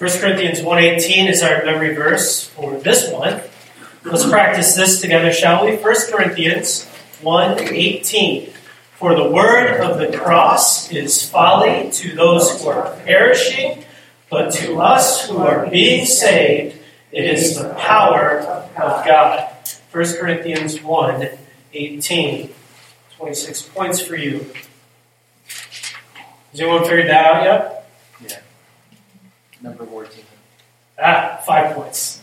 1 Corinthians 1:18 is our memory verse for this month. Let's practice this together, shall we? 1 Corinthians 1:18. For the word of the cross is folly to those who are perishing, but to us who are being saved, it is the power of God. 1 Corinthians 1:18. 26 points for you. Has anyone figured that out yet? Yeah. Number 14. 5 points.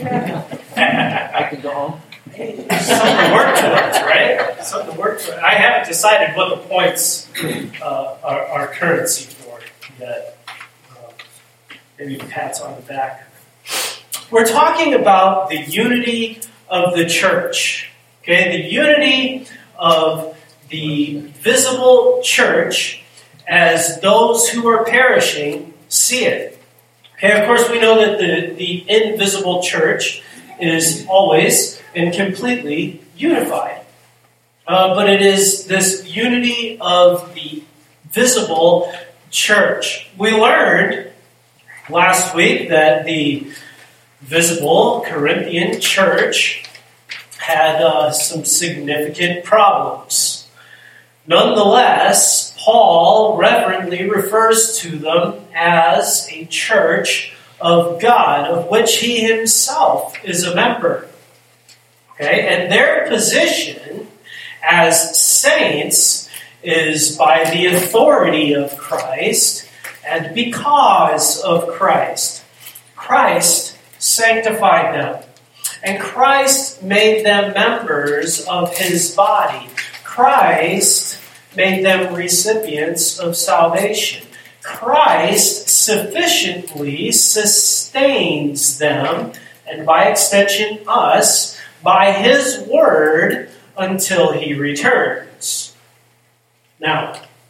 I can go home. Something to work towards, right? Something to work towards. I haven't decided what the points are currency for yet. Maybe pats on the back. We're talking about the unity of the church. Okay, the unity of the visible church as those who are perishing see it. Okay, of course we know that the invisible church is always and completely unified. But it is this unity of the visible church. We learned last week that the visible Corinthian church had some significant problems. Nonetheless, Paul reverently refers to them as a church of God, of which he himself is a member. Okay, and their position as saints is by the authority of Christ and because of Christ. Christ sanctified them, and Christ made them members of his body. Christ made them recipients of salvation. Christ sufficiently sustains them, and by extension us, by his word until he returns. Now,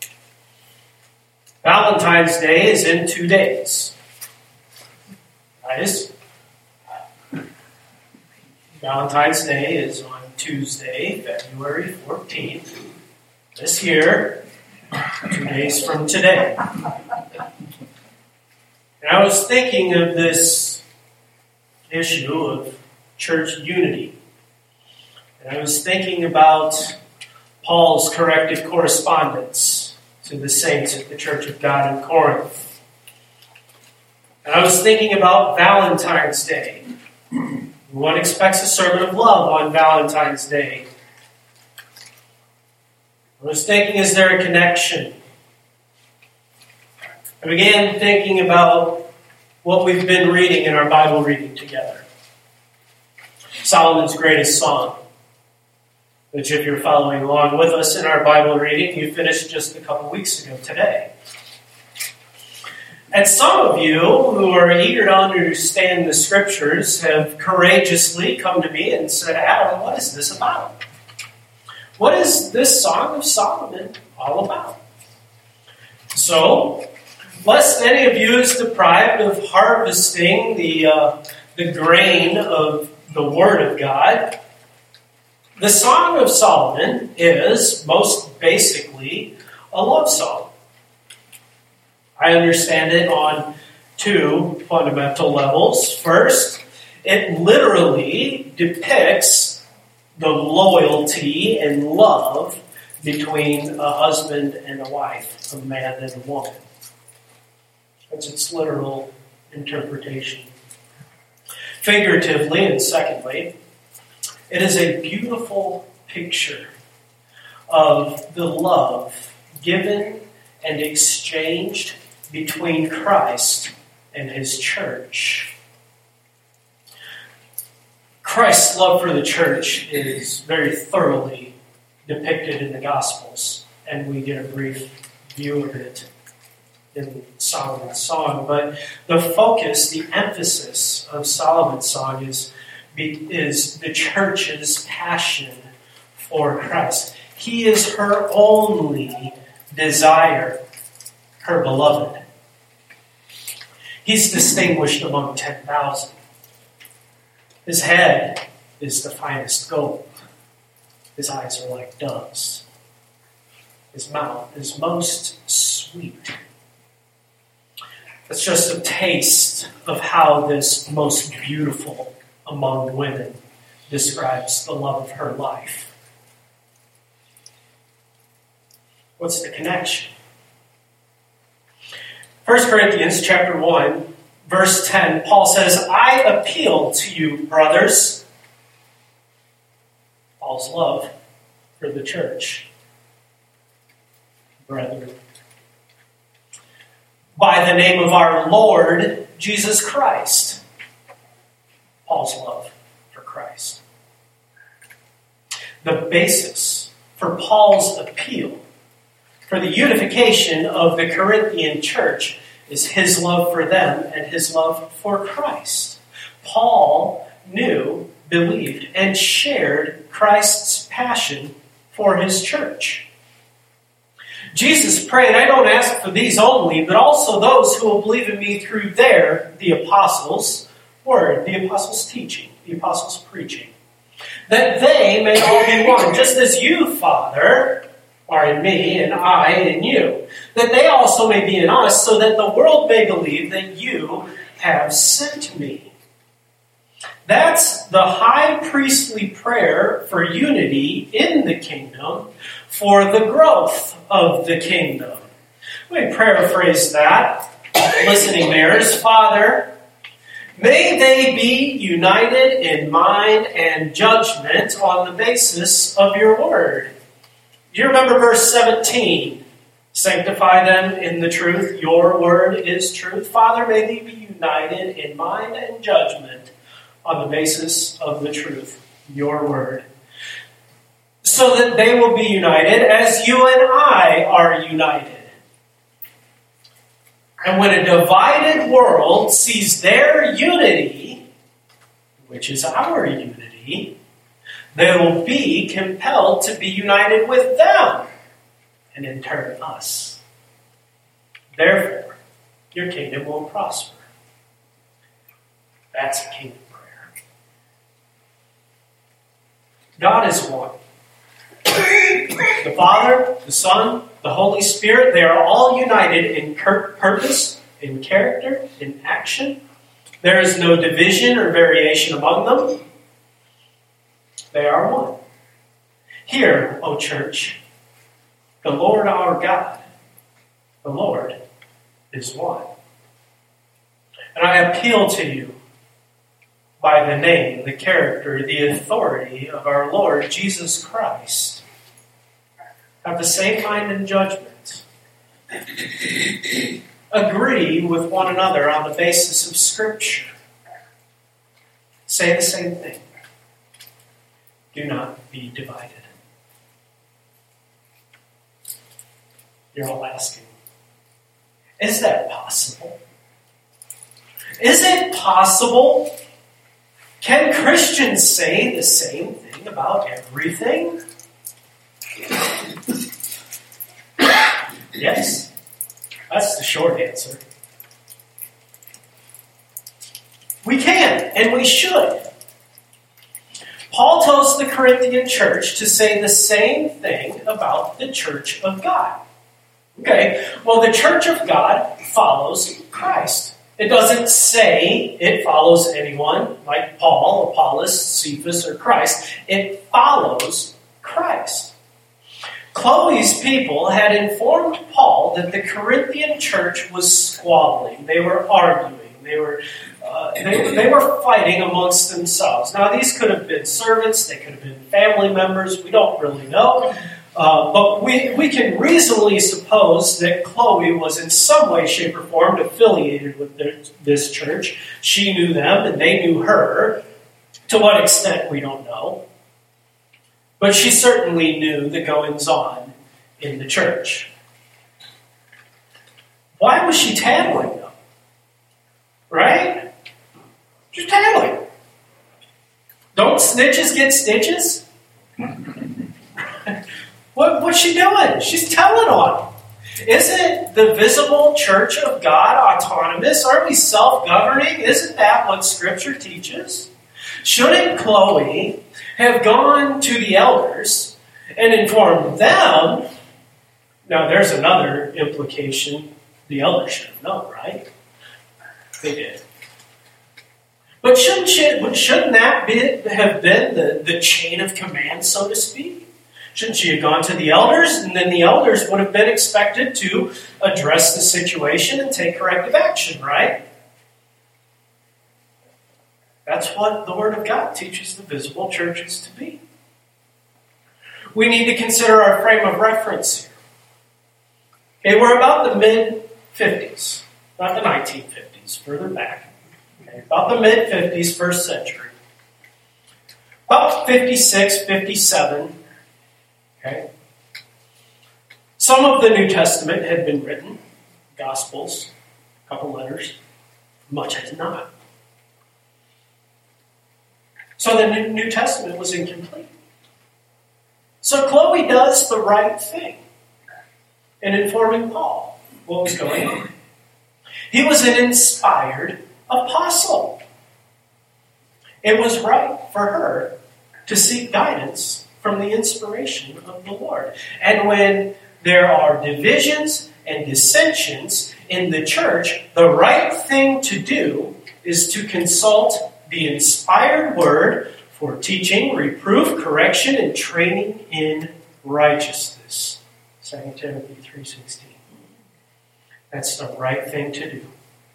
Valentine's Day is in 2 days. Guys, Valentine's Day is on Tuesday, February 14th. This year, 2 days from today. And I was thinking of this issue of church unity. And I was thinking about Paul's corrected correspondence to the saints at the Church of God in Corinth. And I was thinking about Valentine's Day. One expects a sermon of love on Valentine's Day. I was thinking, is there a connection? I began thinking about what we've been reading in our Bible reading together. Solomon's greatest song, which if you're following along with us in our Bible reading, you finished just a couple weeks ago today. And some of you who are eager to understand the Scriptures have courageously come to me and said, Adam, what is this about? What is this Song of Solomon all about? So, lest any of you is deprived of harvesting the grain of the Word of God, the Song of Solomon is, most basically, a love song. I understand it on 2 fundamental levels. First, it literally depicts the loyalty and love between a husband and a wife, a man and a woman. That's its literal interpretation. Figuratively, and secondly, it is a beautiful picture of the love given and exchanged between Christ and his church. Christ's love for the church is very thoroughly depicted in the Gospels, and we get a brief view of it in Solomon's song. But the focus, the emphasis of Solomon's song is the church's passion for Christ. He is her only desire, her beloved. He's distinguished among 10,000. His head is the finest gold. His eyes are like doves. His mouth is most sweet. It's just a taste of how this most beautiful among women describes the love of her life. What's the connection? 1 Corinthians chapter 1, verse 10, Paul says, I appeal to you, brothers. Paul's love for the church. Brethren. By the name of our Lord Jesus Christ. Paul's love for Christ. The basis for Paul's appeal for the unification of the Corinthian church is his love for them and his love for Christ. Paul knew, believed, and shared Christ's passion for his church. Jesus prayed, I don't ask for these only, but also those who will believe in me through the apostles' word, the apostles' teaching, the apostles' preaching, that they may all be one, just as you, Father, are in me, and I in you, that they also may be in us, so that the world may believe that you have sent me. That's the high priestly prayer for unity in the kingdom, for the growth of the kingdom. Let me paraphrase that. Listening mirrors, Father, may they be united in mind and judgment on the basis of your word. Do you remember verse 17? Sanctify them in the truth. Your word is truth. Father, may they be united in mind and judgment on the basis of the truth, your word. So that they will be united as you and I are united. And when a divided world sees their unity, which is our unity, they will be compelled to be united with them, and in turn us. Therefore, your kingdom will prosper. That's a kingdom prayer. God is one. The Father, the Son, the Holy Spirit, they are all united in purpose, in character, in action. There is no division or variation among them. They are one. Hear, O church, the Lord our God, the Lord is one. And I appeal to you by the name, the character, the authority of our Lord Jesus Christ. Have the same mind and judgment. Agree with one another on the basis of Scripture. Say the same thing. Do not be divided. You're all asking, is that possible? Is it possible? Can Christians say the same thing about everything? Yes. That's the short answer. We can, and we should. Paul tells the Corinthian church to say the same thing about the church of God. Okay, well, the church of God follows Christ. It doesn't say it follows anyone like Paul, Apollos, Cephas, or Christ. It follows Christ. Chloe's people had informed Paul that the Corinthian church was squabbling. They were arguing. They were fighting amongst themselves. Now, these could have been servants. They could have been family members. We don't really know. But we can reasonably suppose that Chloe was in some way, shape, or form affiliated with this church. She knew them, and they knew her. To what extent, we don't know. But she certainly knew the goings-on in the church. Why was she tattling them? Right? She's tattling. Don't snitches get stitches? What's she doing? She's telling on them. Isn't the visible church of God autonomous? Aren't we self-governing? Isn't that what Scripture teaches? Shouldn't Chloe have gone to the elders and informed them? Now, there's another implication. The elders should have known, right? They did. But shouldn't that have been the chain of command, so to speak? Shouldn't she have gone to the elders, and then the elders would have been expected to address the situation and take corrective action, right? That's what the Word of God teaches the visible churches to be. We need to consider our frame of reference here. Okay, we're about the mid-50s, not the 1950s, further back. Okay, about the mid-50s, first century. About 56, 57. Okay. Some of the New Testament had been written, Gospels, a couple letters. Much has not. So the New Testament was incomplete. So Chloe does the right thing in informing Paul what was going on. He was an inspired apostle. It was right for her to seek guidance from the inspiration of the Lord. And when there are divisions and dissensions in the church, the right thing to do is to consult the inspired word for teaching, reproof, correction, and training in righteousness. 2 Timothy 3:16. That's the right thing to do.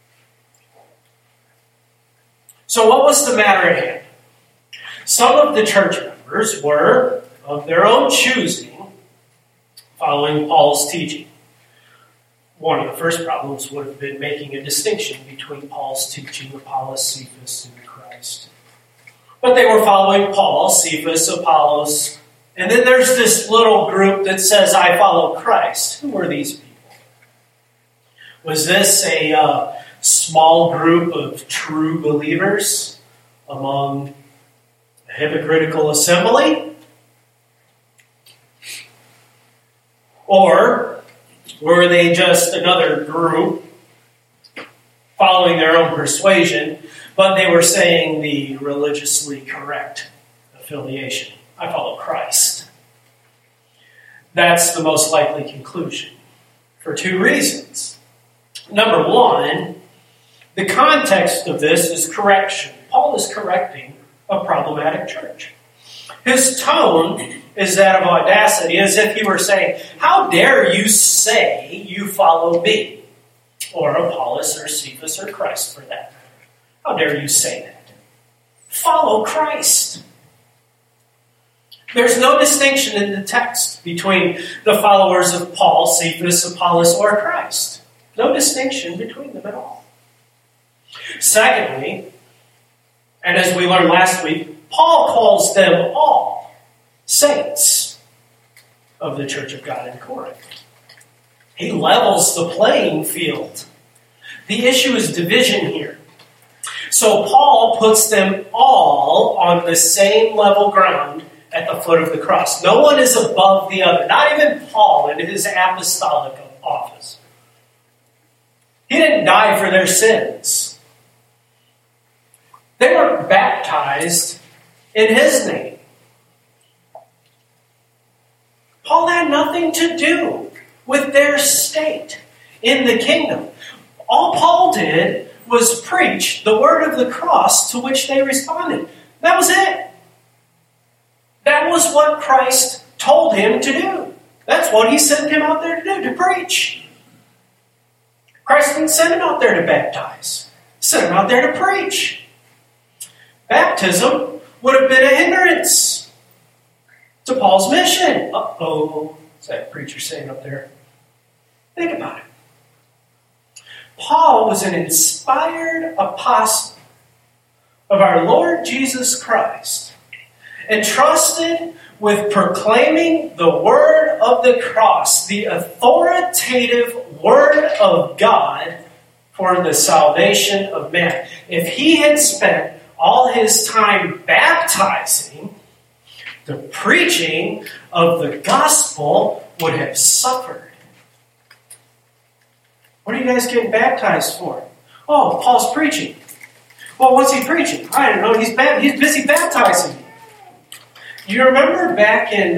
So what was the matter at hand? Some of the church members were, of their own choosing, following Paul's teaching. One of the first problems would have been making a distinction between Paul's teaching, Apollos, Cephas, and Christ. But they were following Paul, Cephas, Apollos, and then there's this little group that says, I follow Christ. Who were these people? Was this a small group of true believers among a hypocritical assembly? Or were they just another group following their own persuasion, but they were saying the religiously correct affiliation? I follow Christ. That's the most likely conclusion for two reasons. Number one, the context of this is correction. Paul is correcting a problematic church. His tone is that of audacity, as if he were saying, how dare you say you follow me? Or Apollos, or Cephas, or Christ, for that matter. How dare you say that? Follow Christ. There's no distinction in the text between the followers of Paul, Cephas, Apollos, or Christ. No distinction between them at all. Secondly, and as we learned last week, Paul calls them all saints of the Church of God in Corinth. He levels the playing field. The issue is division here. So Paul puts them all on the same level ground at the foot of the cross. No one is above the other. Not even Paul in his apostolic office. He didn't die for their sins. They were baptized in his name. Paul had nothing to do with their state in the kingdom. All Paul did was preach the word of the cross, to which they responded. That was it. That was what Christ told him to do. That's what he sent him out there to do, to preach. Christ didn't send him out there to baptize. He sent him out there to preach. Baptism would have been a hindrance to Paul's mission. Uh-oh, what's that preacher saying up there? Think about it. Paul was an inspired apostle of our Lord Jesus Christ, entrusted with proclaiming the word of the cross, the authoritative word of God for the salvation of man. If he had spent all his time baptizing, the preaching of the gospel would have suffered. What are you guys getting baptized for? Oh, Paul's preaching. Well, what's he preaching? I don't know. He's busy baptizing. You remember back in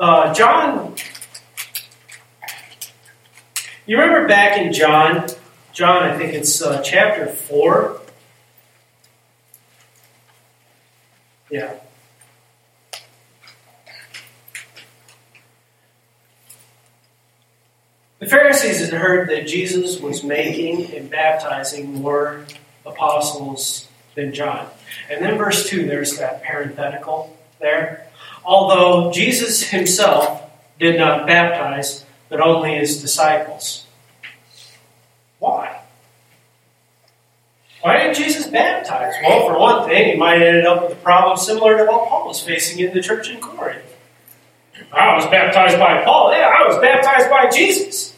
John? You remember back in John John, I think it's chapter 4. Yeah. The Pharisees had heard that Jesus was making and baptizing more apostles than John. And then verse 2, there's that parenthetical there. Although Jesus himself did not baptize, but only his disciples. Why? Why didn't Jesus baptize? Well, for one thing, he might have ended up with a problem similar to what Paul was facing in the church in Corinth. I was baptized by Paul. Yeah, I was baptized by Jesus.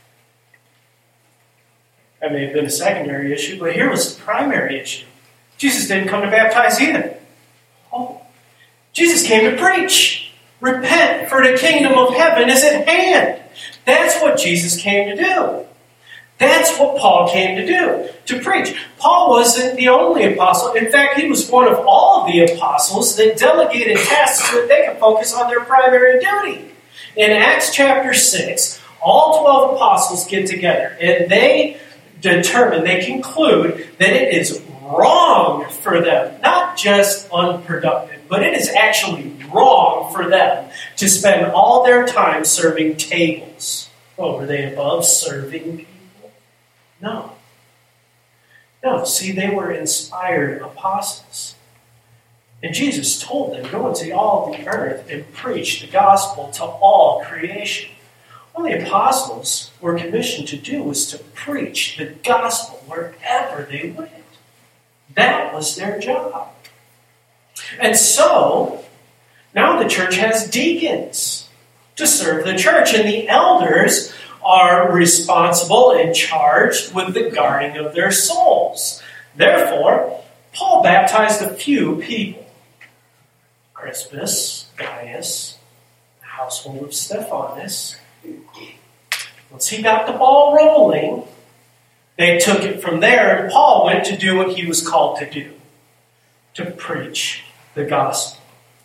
That may have been a secondary issue, but here was the primary issue. Jesus didn't come to baptize either. Oh, Jesus came to preach. Repent, for the kingdom of heaven is at hand. That's what Jesus came to do. That's what Paul came to do, to preach. Paul wasn't the only apostle. In fact, he was one of all of the apostles that delegated tasks so that they could focus on their primary duty. In Acts chapter 6, all 12 apostles get together, and they conclude that it is wrong for them, not just unproductive, but it is actually wrong for them to spend all their time serving tables. Oh, were they above serving people? No. No, see, they were inspired apostles. And Jesus told them, go into all the earth and preach the gospel to all creation. All the apostles were commissioned to do was to preach the gospel wherever they went. That was their job. And so, now the church has deacons to serve the church, and the elders are responsible and charged with the guarding of their souls. Therefore, Paul baptized a few people. Crispus, Gaius, the household of Stephanas. Once he got the ball rolling, they took it from there, and Paul went to do what he was called to do, to preach the gospel.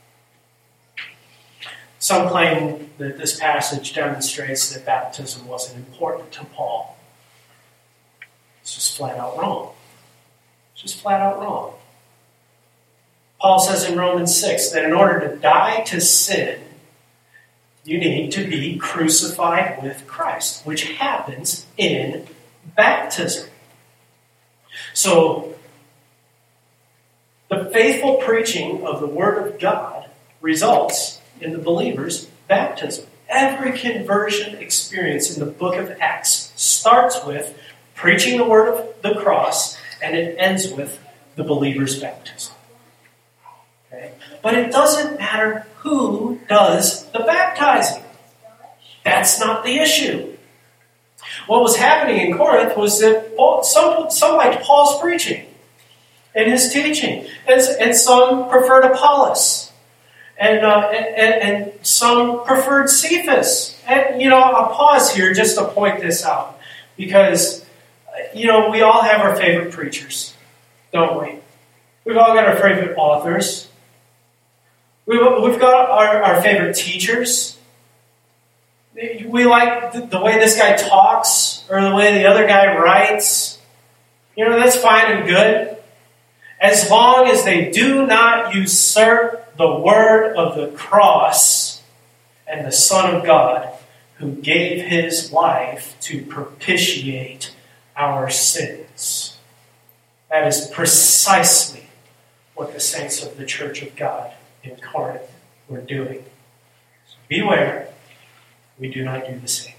Some claim that this passage demonstrates that baptism wasn't important to Paul. It's just flat out wrong. It's just flat out wrong. Paul says in Romans 6 that in order to die to sin, you need to be crucified with Christ, which happens in baptism. So, the faithful preaching of the Word of God results in the believer's baptism. Every conversion experience in the book of Acts starts with preaching the word of the cross, and it ends with the believer's baptism. Okay? But it doesn't matter who does the baptizing. That's not the issue. What was happening in Corinth was that some liked Paul's preaching and his teaching, and some preferred Apollos. And some preferred Cephas. And, I'll pause here just to point this out. Because, we all have our favorite preachers, don't we? We've all got our favorite authors. We've got our favorite teachers. We like the way this guy talks or the way the other guy writes. That's fine and good. As long as they do not usurp the word of the cross and the Son of God who gave his life to propitiate our sins. That is precisely what the saints of the Church of God in Corinth were doing. So beware, we do not do the same.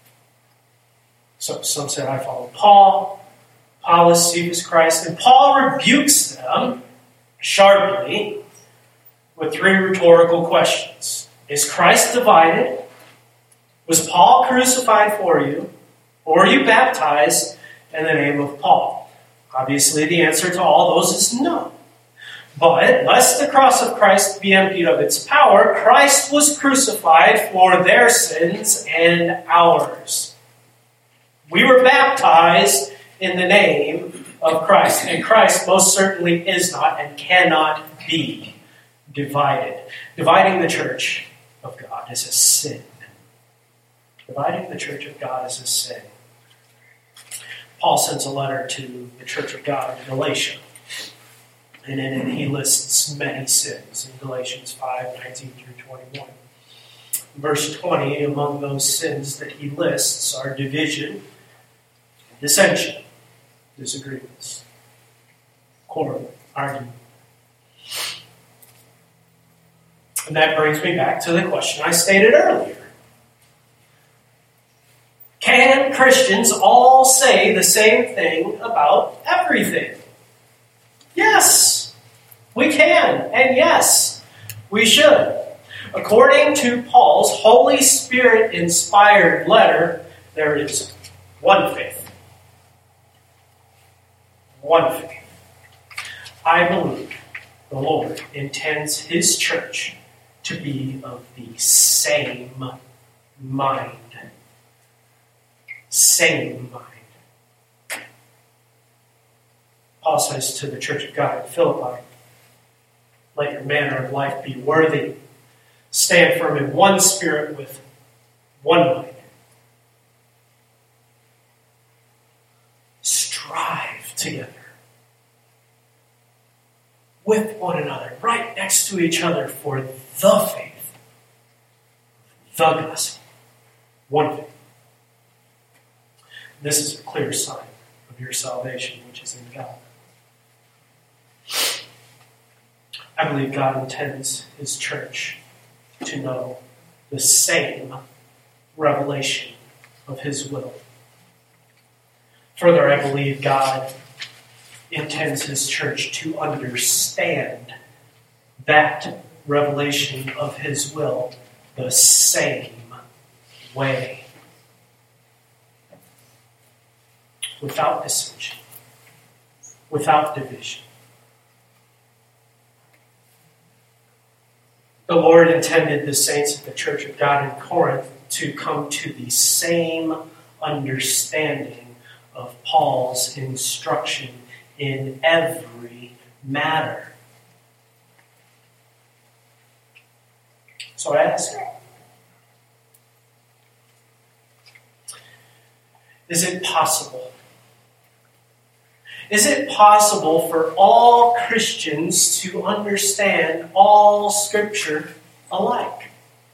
So some said, I follow Paul, Apollos, Cephas, Christ, and Paul rebukes them sharply with 3 rhetorical questions. Is Christ divided? Was Paul crucified for you? Or were you baptized in the name of Paul? Obviously, the answer to all those is no. But, lest the cross of Christ be emptied of its power, Christ was crucified for their sins and ours. We were baptized in the name of Christ, and Christ most certainly is not and cannot be divided. Dividing the church of God is a sin. Dividing the church of God is a sin. Paul sends a letter to the Church of God in Galatia. And in it he lists many sins in Galatians 5:19 through 21. Verse 20, among those sins that he lists are division, dissension, disagreements, quarrel, argument. And that brings me back to the question I stated earlier. Can Christians all say the same thing about everything? Yes, we can. And yes, we should. According to Paul's Holy Spirit-inspired letter, there is one faith. One faith. I believe the Lord intends His church to be of the same mind. Same mind. Paul says to the Church of God at Philippi, let your manner of life be worthy. Stand firm in one spirit with one mind. Strive together with one another, right next to each other for the faith, the gospel, one faith. This is a clear sign of your salvation, which is in God. I believe God intends His church to know the same revelation of His will. Further, I believe God intends His church to understand that revelation of His will the same way. Without dissension, without division. The Lord intended the saints of the Church of God in Corinth to come to the same understanding of Paul's instruction in every matter. So I ask you, is it possible? Is it possible for all Christians to understand all Scripture alike?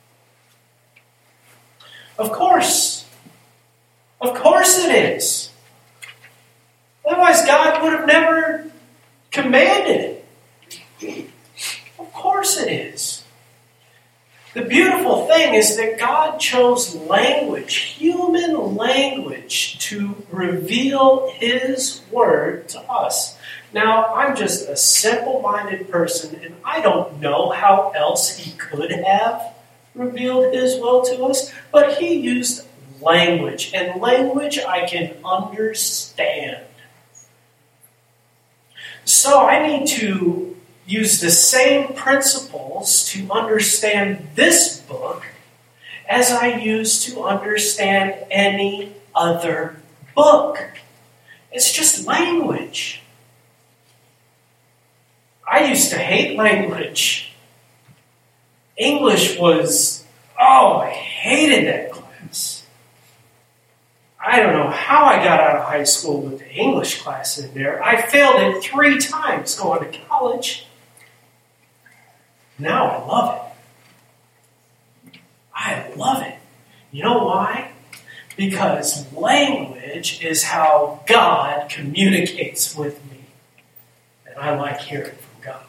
Of course. Of course it is. Otherwise, God would have never commanded it. Of course it is. The beautiful thing is that God chose language, human language, to reveal His Word to us. Now, I'm just a simple-minded person, and I don't know how else He could have revealed His will to us, but He used language, and language I can understand. So I need to use the same principles to understand this book as I use to understand any other book. It's just language. I used to hate language. English was, I hated that class. I don't know how I got out of high school with the English class in there. I failed it 3 times going to college. Now I love it. I love it. You know why? Because language is how God communicates with me. And I like hearing from God.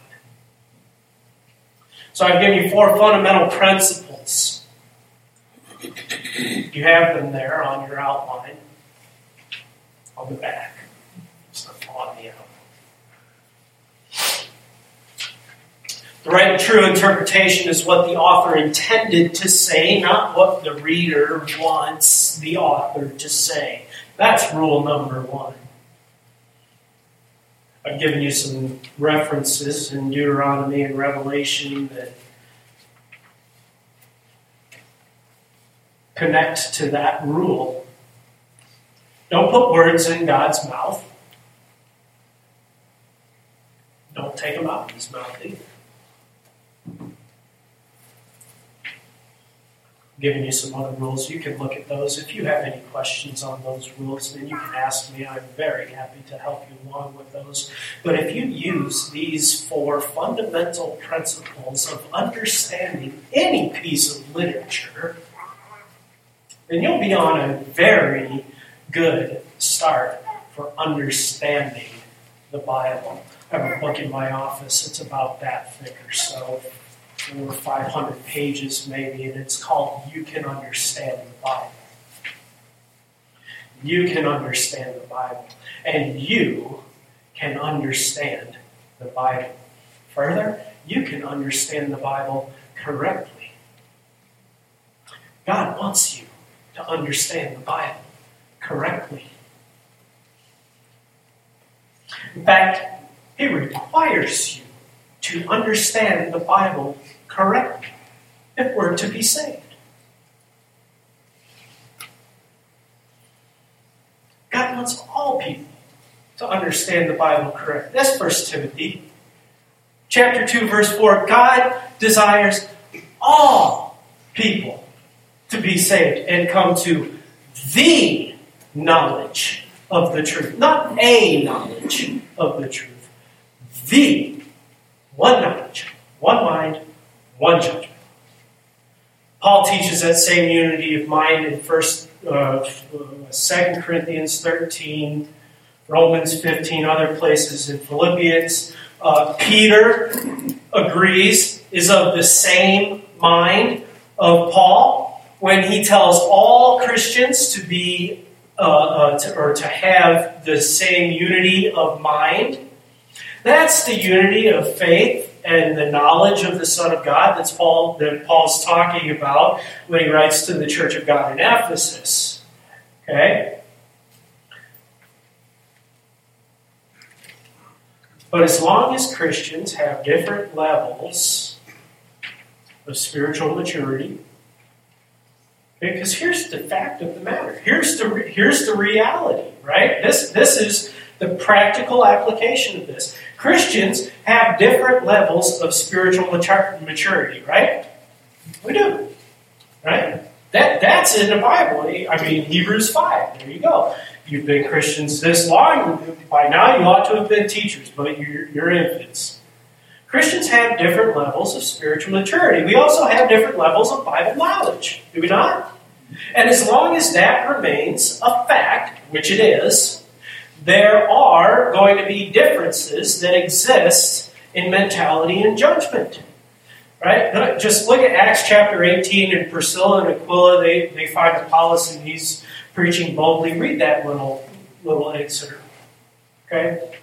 So I've given you 4 fundamental principles. You have them there on your outline. On the back. It's not on the outline. The right and true interpretation is what the author intended to say, not what the reader wants the author to say. That's rule number 1. I've given you some references in Deuteronomy and Revelation that connect to that rule. Don't put words in God's mouth. Don't take them out of His mouth either. giving you some other rules. You can look at those. If you have any questions on those rules, then you can ask me. I'm very happy to help you along with those. But if you use these 4 fundamental principles of understanding any piece of literature, then you'll be on a very good start for understanding the Bible. I have a book in my office. It's about that thick or so. 400 or 500 pages maybe, and it's called You Can Understand the Bible. You can understand the Bible. And you can understand the Bible. Further, you can understand the Bible correctly. God wants you to understand the Bible correctly. In fact, He requires you to understand the Bible correctly if we're to be saved. God wants all people to understand the Bible correctly. That's 1 Timothy chapter 2, verse 4. God desires all people to be saved and come to the knowledge of the truth. Not a knowledge of the truth. The one knowledge, one mind, one judgment. Paul teaches that same unity of mind in 2 Corinthians 13, Romans 15, other places in Philippians. Peter agrees, is of the same mind of Paul when he tells all Christians to be to have the same unity of mind. That's the unity of faith and the knowledge of the Son of God that Paul's talking about when he writes to the Church of God in Ephesus. Okay? But as long as Christians have different levels of spiritual maturity, because here's the fact of the matter. Here's the reality, right? This is the practical application of this. Christians have different levels of spiritual maturity, right? We do, right? That's in the Bible. I mean, Hebrews 5. There you go. You've been Christians this long. By now, you ought to have been teachers, but you're infants. Christians have different levels of spiritual maturity. We also have different levels of Bible knowledge, do we not? And as long as that remains a fact, which it is, there are going to be differences that exist in mentality and judgment. Right? Just look at Acts chapter 18 and Priscilla and Aquila. They find Apollos and he's preaching boldly. Read that little excerpt. Okay?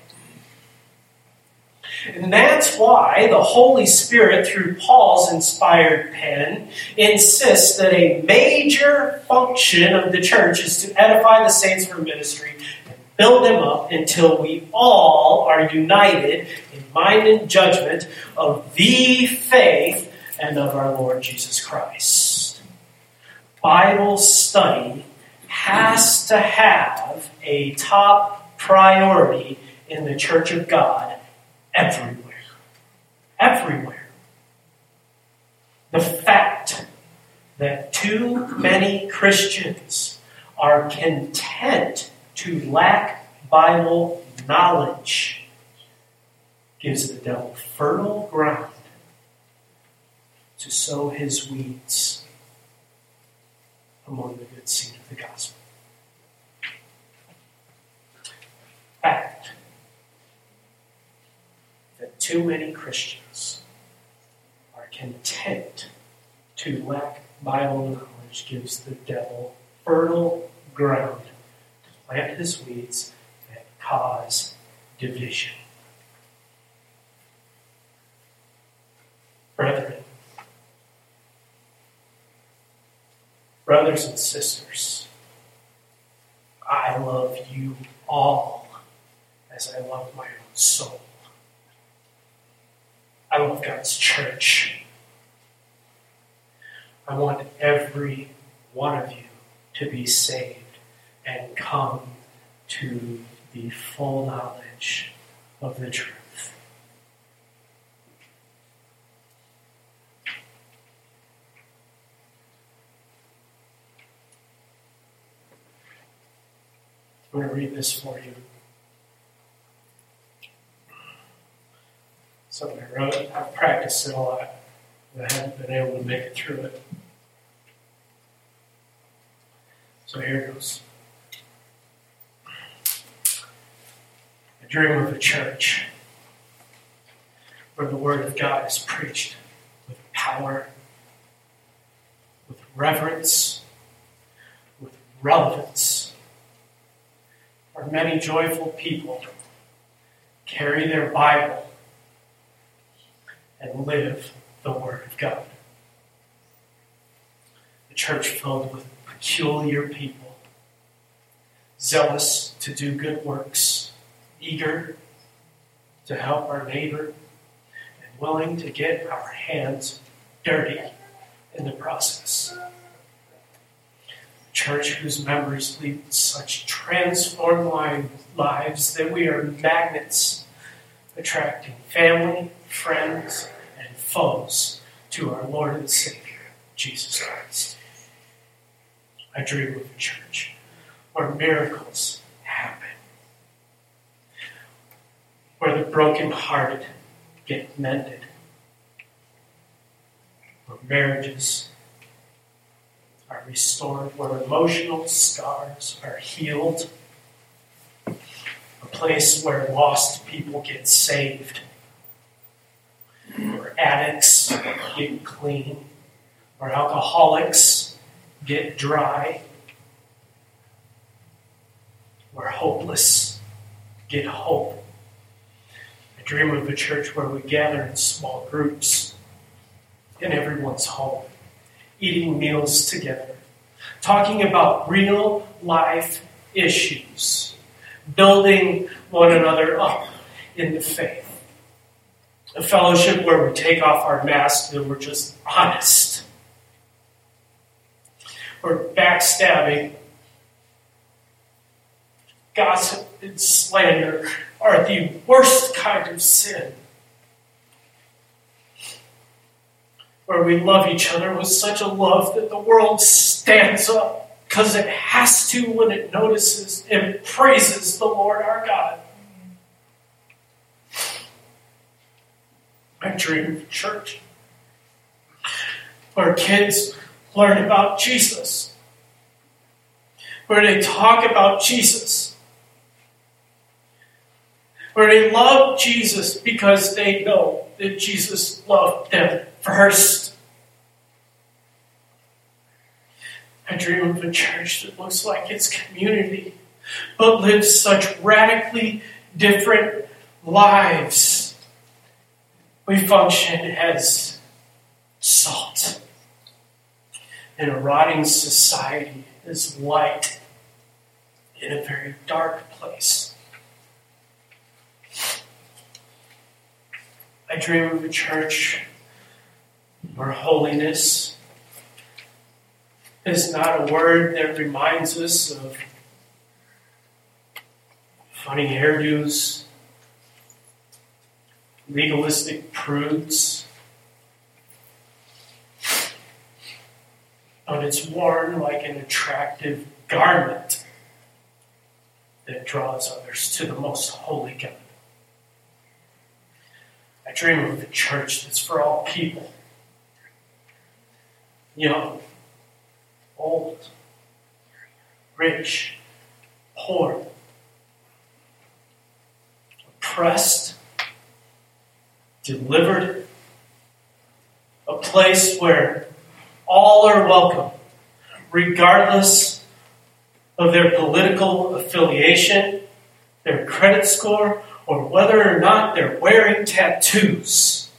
And that's why the Holy Spirit, through Paul's inspired pen, insists that a major function of the church is to edify the saints for ministry and build them up until we all are united in mind and judgment of the faith and of our Lord Jesus Christ. Bible study has to have a top priority in the Church of God everywhere. Everywhere. The fact that too many Christians are content to lack Bible knowledge gives the devil fertile ground to sow his weeds among the good seed of the gospel. Fact that too many Christians are content to lack Bible knowledge gives the devil fertile ground to plant his weeds that cause division. Brothers and sisters, I love you all as I love my own soul. I love God's church. I want every one of you to be saved and come to the full knowledge of the truth. I'm going to read this for you. Something I wrote. I've practiced it a lot, but I haven't been able to make it through it. So here it goes. I dream of a church where the Word of God is preached with power, with reverence, with relevance, where many joyful people carry their Bible and live the Word of God. A church filled with peculiar people, zealous to do good works, eager to help our neighbor, and willing to get our hands dirty in the process. A church whose members lead such transformed lives that we are magnets, attracting family, friends, and foes to our Lord and Savior, Jesus Christ. I dream of a church where miracles happen, where the brokenhearted get mended, where marriages are restored, where emotional scars are healed, a place where lost people get saved, where addicts get clean, where alcoholics get dry, where hopeless get hope. I dream of a church where we gather in small groups in everyone's home, eating meals together, talking about real life issues, building one another up in the faith. A fellowship where we take off our masks and we're just honest. Where backstabbing, gossip, and slander are the worst kind of sin. Where we love each other with such a love that the world stands up because it has to when it notices and praises the Lord our God. I dream of a church where kids learn about Jesus, where they talk about Jesus, where they love Jesus because they know that Jesus loved them first. I dream of a church that looks like its community, but lives such radically different lives. We function as salt in a rotting society, as light in a very dark place. I dream of a church where holiness is not a word that reminds us of funny hairdos, legalistic prudes, but it's worn like an attractive garment that draws others to the most holy God. I dream of a church that's for all people, young, old, rich, poor, oppressed, delivered, a place where all are welcome, regardless of their political affiliation, their credit score, or whether or not they're wearing tattoos.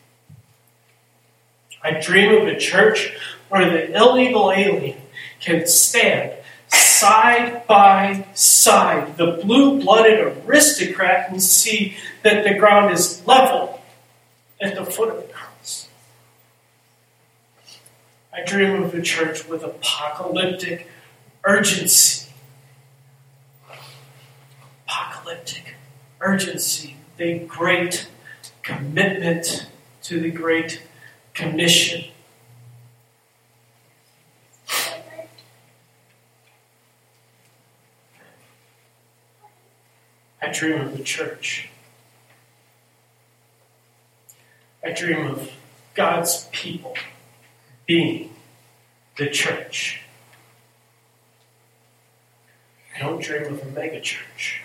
I dream of a church where the illegal alien can stand side by side the blue-blooded aristocrat and see that the ground is level at the foot of the cross. I dream of a church with apocalyptic urgency. Apocalyptic urgency. The great commitment to the Great Commission. I dream of the church. I dream of God's people being the church. I don't dream of a mega church.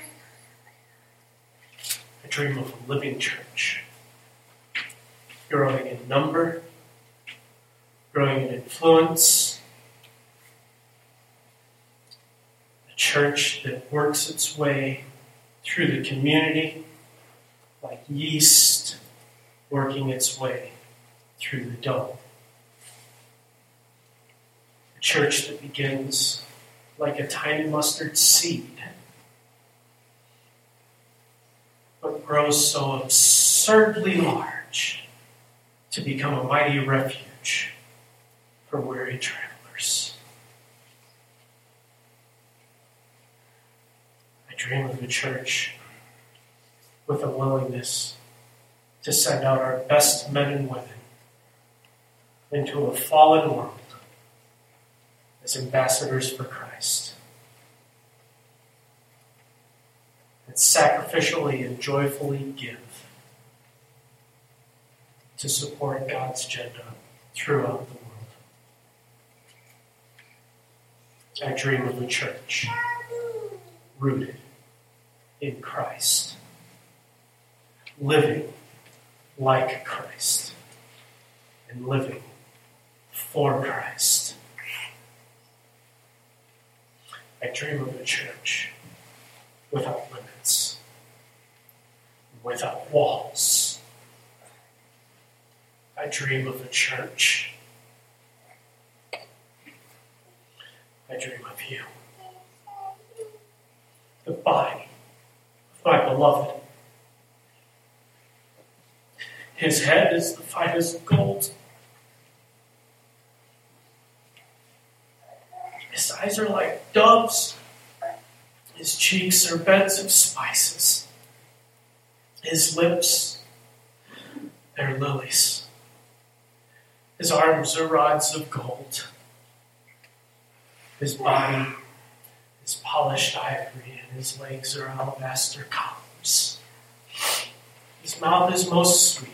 I dream of a living church, growing in number, growing in influence, a church that works its way through the community like yeast working its way through the dough. A church that begins like a tiny mustard seed, but grows so absurdly large to become a mighty refuge for weary travelers. I dream of a church with a willingness to send out our best men and women into a fallen world as ambassadors for Christ. And sacrificially and joyfully give to support God's agenda throughout the world. I dream of a church rooted in Christ, living like Christ, and living for Christ. I dream of a church without limits, without walls. I dream of a church. I dream of you, the body of my beloved. His head is the finest gold. His eyes are like doves. His cheeks are beds of spices. His lips, they're lilies. His arms are rods of gold. His body is polished ivory, and his legs are alabaster columns. His mouth is most sweet.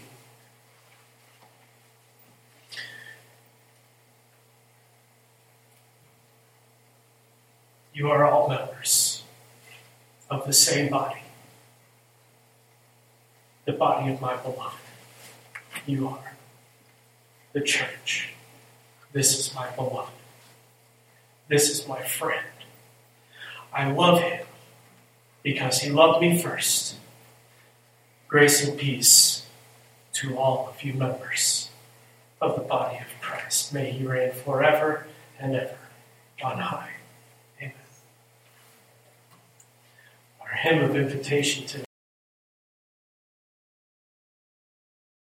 You are all members of the same body, the body of my beloved. You are the church. This is my beloved. This is my friend. I love him because he loved me first. Grace and peace to all of you members of the body of Christ. May he reign forever and ever on high. Amen. Our hymn of invitation today